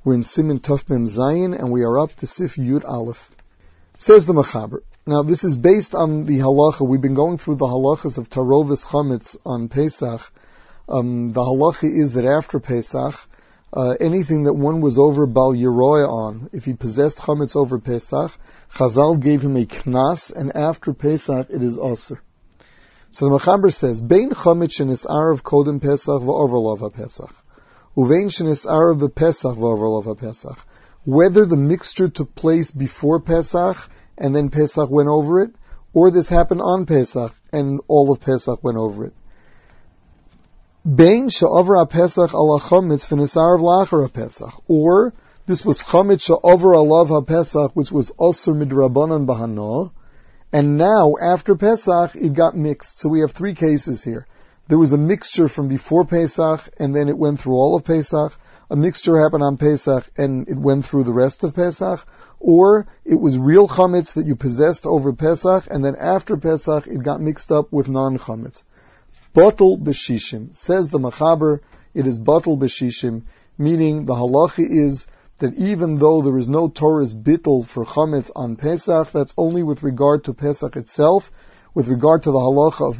We're in Siman Tov Mem Zayin, and we are up to Sif Yud Aleph. Says the Mechaber. Now, this is based on the halacha. We've been going through the halachas of Tarovis Chametz on Pesach. The halacha is that after Pesach, anything that one was over Bal Yeroya on, if he possessed Chametz over Pesach, Chazal gave him a knas, and after Pesach it is Osir. So the Mechaber says, Bein Chametz shenis'arav kodem Pesach v'overlov HaPesach. Uvein shenis'arav b'Pesach v'overlov HaPesach. Whether the mixture took place before Pesach and then Pesach went over it, or this happened on Pesach and all of Pesach went over it. Bein she'over HaPesach ala Chametz v'nis'arav la'achar HaPesach. Or this was Chametz she'over alav HaPesach, which was Osir midrabanan b'hana, and now, after Pesach, it got mixed. So we have three cases here. There was a mixture from before Pesach, and then it went through all of Pesach. A mixture happened on Pesach, and it went through the rest of Pesach. Or it was real chametz that you possessed over Pesach, and then after Pesach, it got mixed up with non-chametz. Batel b'shishim. Says the Mechaber, it is batel b'shishim, meaning the halacha is that even though there is no Torah's bittul for chametz on Pesach, that's only with regard to Pesach itself, with regard to the halacha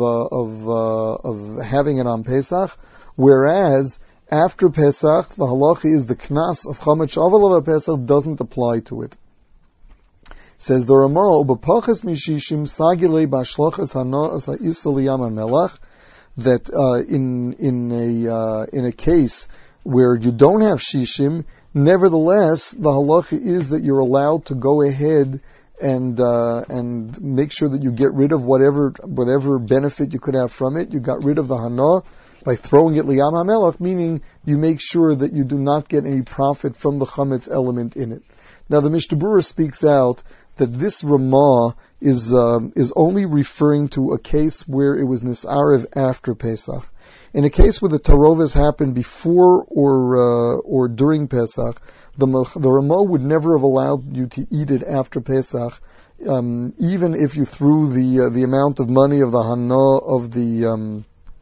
of having it on Pesach. Whereas after Pesach, the halacha is the knas of chametz shaval Pesach doesn't apply to it. Says the Ramah, "B'pachas mishishim sagilei b'ashlachas hana'as ha'isol yam hamelach," that in a case where you don't have shishim, nevertheless, the halacha is that you're allowed to go ahead and make sure that you get rid of whatever benefit you could have from it. You got rid of the hana by throwing it liyam hamelach, meaning you make sure that you do not get any profit from the chametz element in it. Now, the Mishnah Berurah speaks out that this Ramah is only referring to a case where it was nis'arev after Pesach. In a case where the tarovis happened before or during Pesach, the Ramah would never have allowed you to eat it after Pesach, even if you threw the amount of money of the hana of the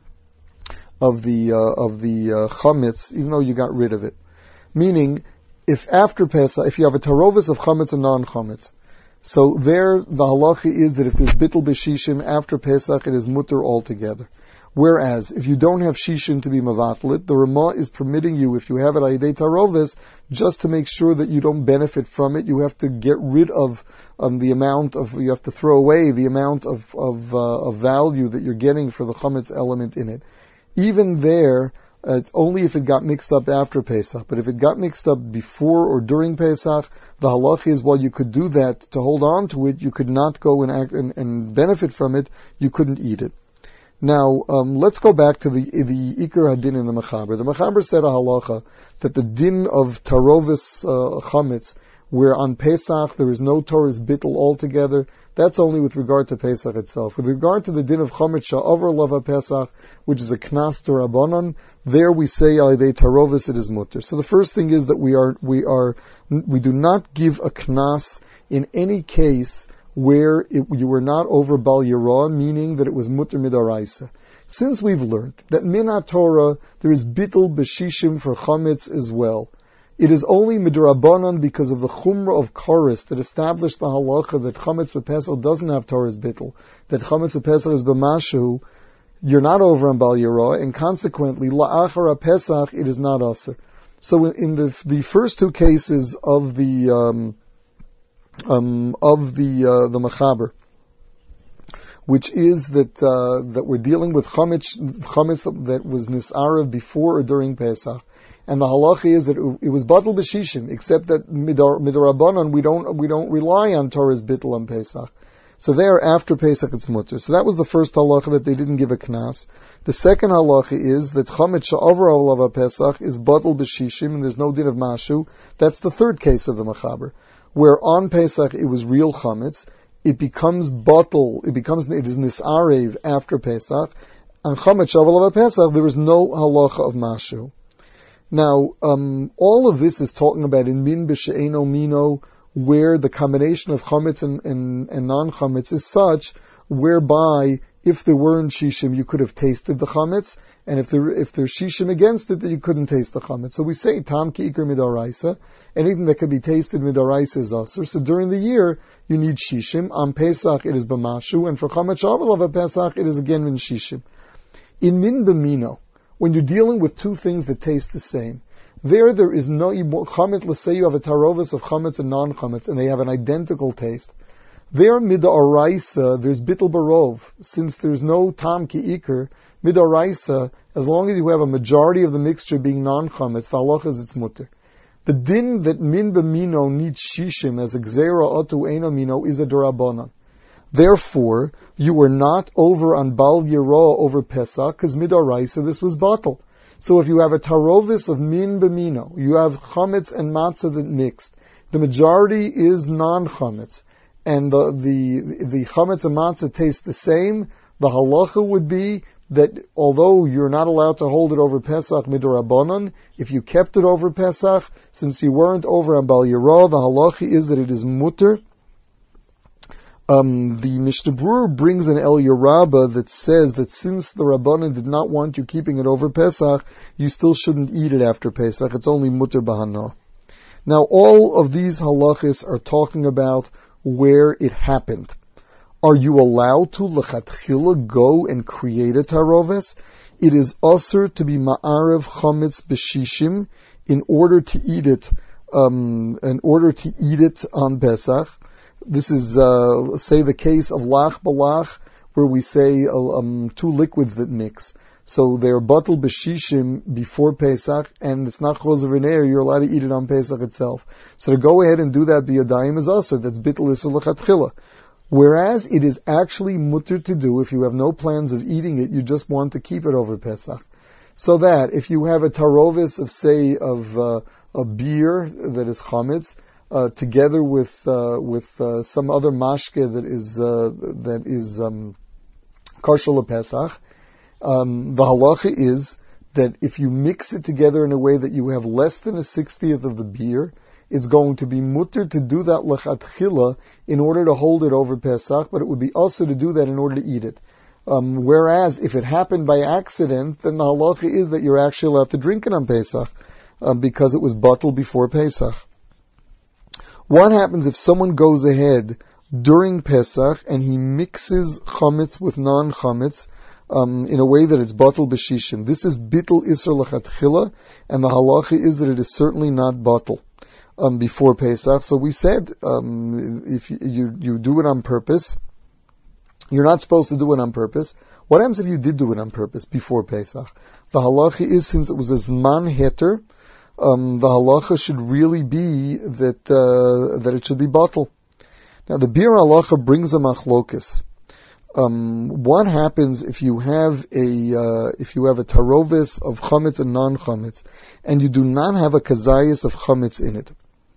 chametz, even though you got rid of it. Meaning, if after Pesach, if you have a tarovis of chametz and non-chametz, so there the halacha is that if there's bittul b'shishim after Pesach, it is mutter altogether. Whereas, if you don't have shishim to be mavatlit, the Ramah is permitting you, if you have it ayidei tarovis, just to make sure that you don't benefit from it, you have to get rid of the amount of, you have to throw away the amount of value that you're getting for the chametz element in it. Even there, it's only if it got mixed up after Pesach. But if it got mixed up before or during Pesach, the halacha is, while you could do that to hold on to it, you could not go and act and benefit from it. You couldn't eat it. Now, let's go back to the Ikar Hadin in the Mechaber. The Mechaber said a halacha that the din of tarovis chametz, where on Pesach there is no Torah's bittul altogether, that's only with regard to Pesach itself. With regard to the din of chametz sha'over lava Pesach, which is a knas d'Rabbanan, there we say alidei tarovis it is mutter. So the first thing is that we do not give a knas in any case where you were not over Bal Yerah, meaning that it was mutter midaraisa. Since we've learned that min Torah there is bittul b'shishim for chametz as well, it is only midrabanan because of the chumrah of Koris that established the halacha that chametz b'Pesach doesn't have Torah's bittul, that chametz b'Pesach is b'mashu, you're not over on Bal Yerah, and consequently la'achar Pesach it is not aser. So in the first two cases of the Mechaber, which is that we're dealing with chametz that was nis'arev before or during Pesach, and the halacha is that it was batel b'shishim, except that midrabanan we don't rely on Torah's bittul on Pesach. So there, after Pesach, it's mutter. So that was the first halacha, that they didn't give a knas. The second halacha is that chametz sha'over olav Pesach is batel b'shishim, and there's no din of mashu. That's the third case of the Mechaber, where on Pesach it was real chametz, it becomes batel, it is nis'arev after Pesach. On chametz sha'over Pesach, there is no halacha of mashu. Now, all of this is talking about in min b'she'eno mino, where the combination of chametz and non-chametz is such whereby if there weren't shishim, you could have tasted the chametz, and if there's shishim against it, then you couldn't taste the chametz. So we say tam ki ikar midaraisa, anything that can be tasted midaraisa is asur. So during the year, you need shishim. On Pesach, it is b'mashu, and for chametz shavel of a Pesach, it is again in shishim. In min b'mino, when you're dealing with two things that taste the same, there is no chametz. Let's say you have a tarovis of chametz and non-chametz, and they have an identical taste. There, midaraisa, there's bittul barov. Since there's no tam ki ikar, midaraisa, as long as you have a majority of the mixture being non-chametz, the halacha is it's mutter. The din that min b'mino needs shishim as a gzera otu eino mino is a derabanan. Therefore, you were not over on bal yiro over Pesach, because midaraisa this was batal. So if you have a tarovis of min b'mino, you have chametz and matzah that mixed. The majority is non-chametz, and the chametz and matzah taste the same. The halacha would be that although you're not allowed to hold it over Pesach midorabanan, if you kept it over Pesach, since you weren't over on bal yiro, the halacha is that it is mutter. The Mishnah Berurah brings an El Yerabah that says that since the Rabbanan did not want you keeping it over Pesach, you still shouldn't eat it after Pesach. It's only mutter b'hana. Now, all of these halachas are talking about where it happened. Are you allowed to lechatchila go and create a taroves? It is asur to be ma'arev chametz b'shishim in order to eat it. On Pesach. This is, say, the case of lach balach, where we say two liquids that mix. So they're batel b'shishim before Pesach, and it's not choser v'neir, you're allowed to eat it on Pesach itself. So to go ahead and do that b'yadayim is asur, that's bitul isur l'chatchila. Whereas it is actually mutter to do if you have no plans of eating it, you just want to keep it over Pesach. So that if you have a tarovis of, say, a beer that is chametz, together with some other mashke that is kosher lePesach, the halacha is that if you mix it together in a way that you have less than a 60th of the beer, it's going to be mutter to do that lechatchila in order to hold it over Pesach, but it would be also to do that in order to eat it. Whereas if it happened by accident, then the halacha is that you're actually allowed to drink it on Pesach because it was batel before Pesach. What happens if someone goes ahead during Pesach and he mixes chametz with non-chametz in a way that it's batel b'shishim? This is bitul isur l'chatchila, and the halacha is that it is certainly not batel before Pesach. So we said if you do it on purpose, you're not supposed to do it on purpose. What happens if you did do it on purpose before Pesach? The halacha is, since it was a zman heter, the halacha should really be that it should be batel. Now the Bir halacha brings a machlokus. What happens if you have a tarovis of chametz and non-chametz, and you do not have a kazayis of chametz in it?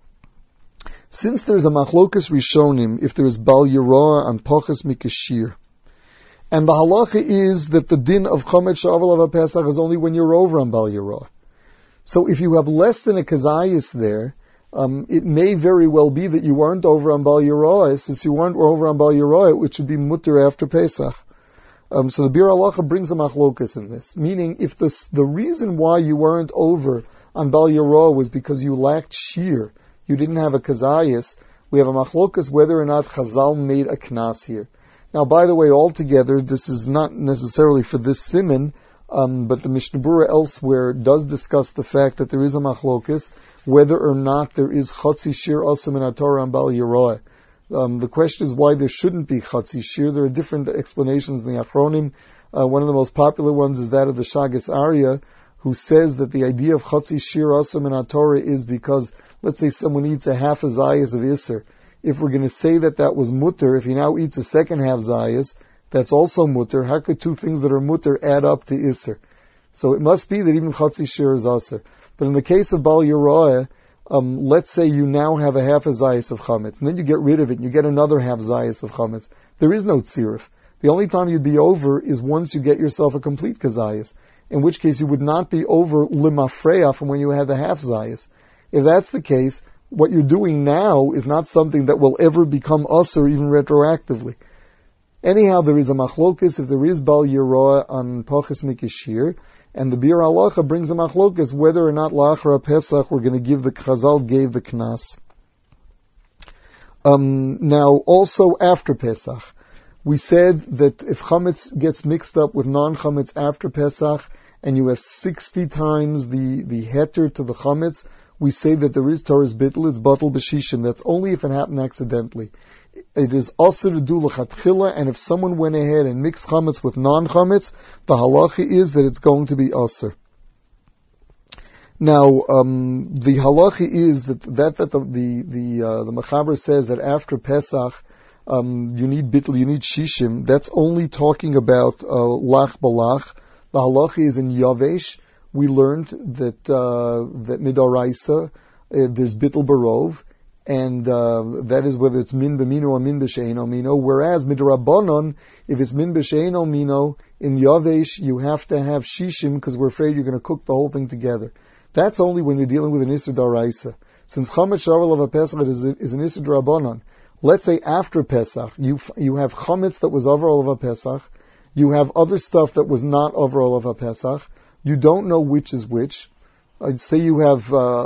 Since there's a machlokus rishonim, if there is bal yirah on poches mikashir, and the halacha is that the din of chametz shavel of a Pesach is only when you're over on bal yirah. So if you have less than a kazayis there, it may very well be that you weren't over on bal yirah. Since you weren't over on bal yirah, it should be mutter after Pesach. So the Bir halacha brings a machlokas in this, meaning if the reason why you weren't over on bal yirah was because you lacked shear, you didn't have a kazayis, we have a machlokas whether or not Chazal made a knas here. Now, by the way, altogether, this is not necessarily for this siman, but the Mishnah Berurah elsewhere does discuss the fact that there is a machlokas whether or not there is chatzi shir asum in Torah and bal yirah. The question is why there shouldn't be chatzi shir. There are different explanations in the Achronim. One of the most popular ones is that of the Shagas Arya, who says that the idea of chatzi shir asum in Torah is because, let's say someone eats a half a zayas of iser. If we're going to say that was mutter, if he now eats a second half zayas, that's also mutter. How could two things that are mutter add up to iser? So it must be that even chatzi shir is aser. But in the case of bal yirah, let's say you now have a half a zayas of chametz, and then you get rid of it, and you get another half zayas of chametz. There is no tziruf. The only time you'd be over is once you get yourself a complete kazayas, in which case you would not be over limafreya from when you had the half zayas. If that's the case, what you're doing now is not something that will ever become aser even retroactively. Anyhow, there is a machlokes if there is bal yiroa on pachas mikashir, and the Bir Halacha brings a machlokes whether or not la'achra Pesach we're going to give the Chazal gave the knas. Now, also after Pesach, we said that if chametz gets mixed up with non-chametz after Pesach, and you have 60 times the heter to the chametz, we say that there is Torah's bittul, it's batal b'shishim. That's only if it happened accidentally. It is also to do l'chatchila, and if someone went ahead and mixed chametz with non-chametz, the halacha is that it's going to be aser. Now, the halacha is that the Mechaber says that after Pesach, you need bittul, you need shishim. That's only talking about lach balach. The halacha is in Yavesh. We learned that midoraisa there's bittul barov, and that is whether it's min b'mino or min b'sheino mino. Whereas midrabanon, if it's min b'sheino mino in Yavesh, you have to have shishim because we're afraid you're going to cook the whole thing together. That's only when you're dealing with an isur daraisa. Since chametz shavel of a pesach is an isur drabanon. Let's say after Pesach, you have chametz that was overall of a Pesach, you have other stuff that was not overall of a Pesach. You don't know which is which. I'd say you have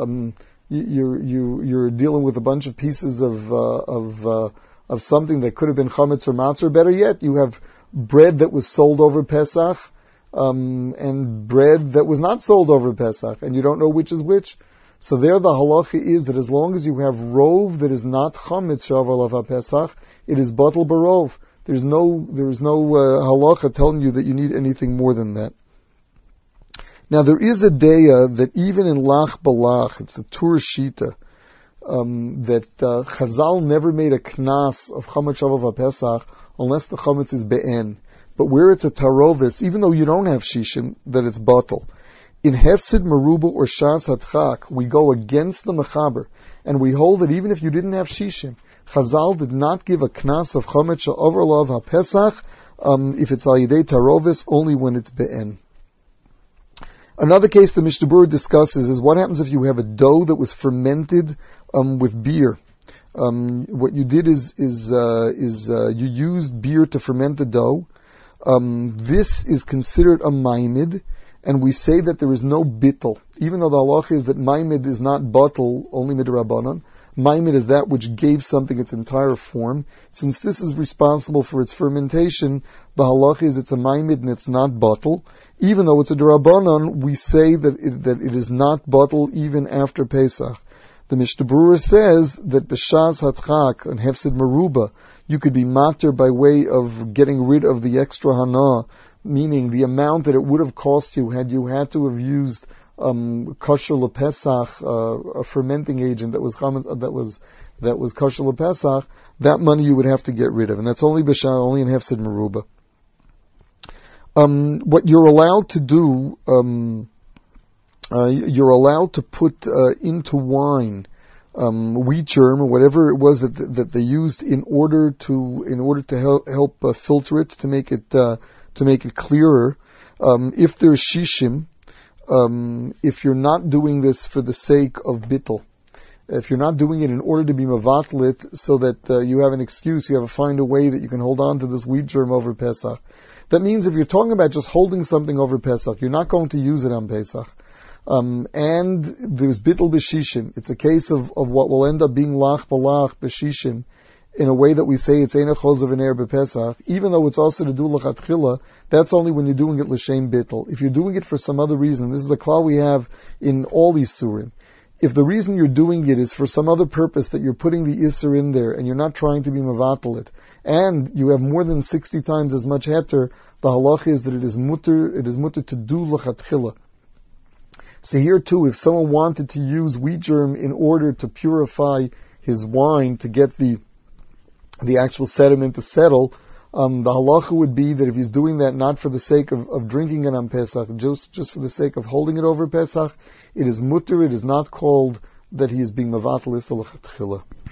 you're dealing with a bunch of pieces of something that could have been chametz or matzah. Better yet, you have bread that was sold over Pesach and bread that was not sold over Pesach, and you don't know which is which. So there, the halacha is that as long as you have rov that is not chametz shavar of Pesach, it is batal barov. There is no halacha telling you that you need anything more than that. Now, there is a deya that even in Lach Balach, it's a Tur Shita, that Chazal never made a knas of Chametz Shavav HaPesach unless the Chametz is Be'en. But where it's a Tarovis, even though you don't have Shishim, that it's Batal. In Hefsid Meruba or Shas Hatchak, we go against the Mechaber, and we hold that even if you didn't have Shishim, Chazal did not give a knas of Chametz Shavav HaPesach if it's Al Yidei Tarovis, only when it's Be'en. Another case the Mishnah Berurah discusses is what happens if you have a dough that was fermented with beer. What you did is you used beer to ferment the dough. This is considered a maimid, and we say that there is no bittul, even though the halacha is that maimid is not batal, only midrabanan. Maimid is that which gave something its entire form. Since this is responsible for its fermentation, the halacha is it's a maimid and it's not batal. Even though it's a derabanan, we say that it is not batal even after Pesach. The Mishnah Berurah says that b'shas hatchak and hefsid meruba, you could be mater by way of getting rid of the extra hana, meaning the amount that it would have cost you had you had to have used kosher lepesach, a fermenting agent that was kosher lepesach. That money you would have to get rid of, and that's only in hefsid meruba. What you're allowed to do, you're allowed to put into wine wheat germ or whatever it was that they used in order to help filter it, to make it clearer. If there's shishim. If you're not doing this for the sake of bittul, if you're not doing it in order to be mavatlit, so that you have an excuse, you have to find a way that you can hold on to this wheat germ over Pesach. That means if you're talking about just holding something over Pesach, you're not going to use it on Pesach. And there's bittul b'shishim. It's a case of what will end up being lach balach b'shishim, in a way that we say it's Einach Chozav and Erev Pesach, even though it's also to do l'chatchila, that's only when you're doing it l'shem bittul. If you're doing it for some other reason, this is a klal we have in all these surim. If the reason you're doing it is for some other purpose, that you're putting the isser in there and you're not trying to be mavatal it, and you have more than 60 times as much heter, the halach is that it is mutter to do l'chatchila. So here too, if someone wanted to use wheat germ in order to purify his wine to get the actual sediment to settle, the halacha would be that if he's doing that not for the sake of drinking it on Pesach, just for the sake of holding it over Pesach, it is mutter, it is not called that he is being mavatal isal l'chatchila.